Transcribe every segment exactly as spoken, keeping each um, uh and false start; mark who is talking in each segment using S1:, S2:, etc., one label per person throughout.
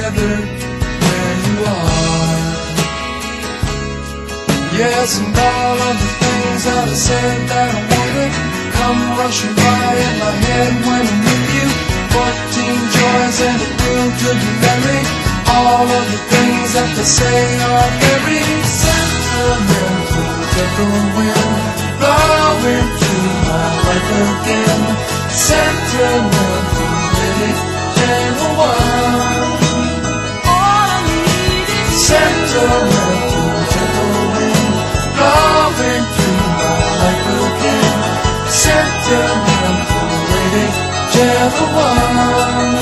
S1: together where you are. Yes, and all of the things that I said that I wanted come rushing by in my head when I'm with you. Fourteen joys and a will to be married. All of the things that they say are very sentimental. Get the wind blowing through my life again. Sentimental, really gentle one. All I need is sentimental, gentle wind blowing through my life again. Sentimental, really gentle one.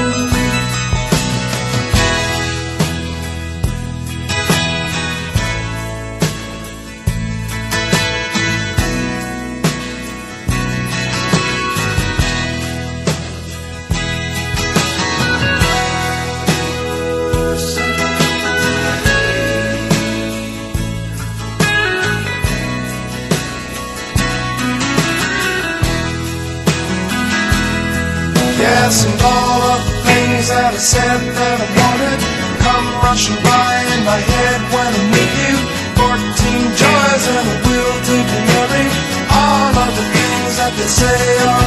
S1: Yes, and all of the things that I said that I wanted come rushing by in my head when I'm with you. Fourteen joys and a will to be married. All of the things that they say are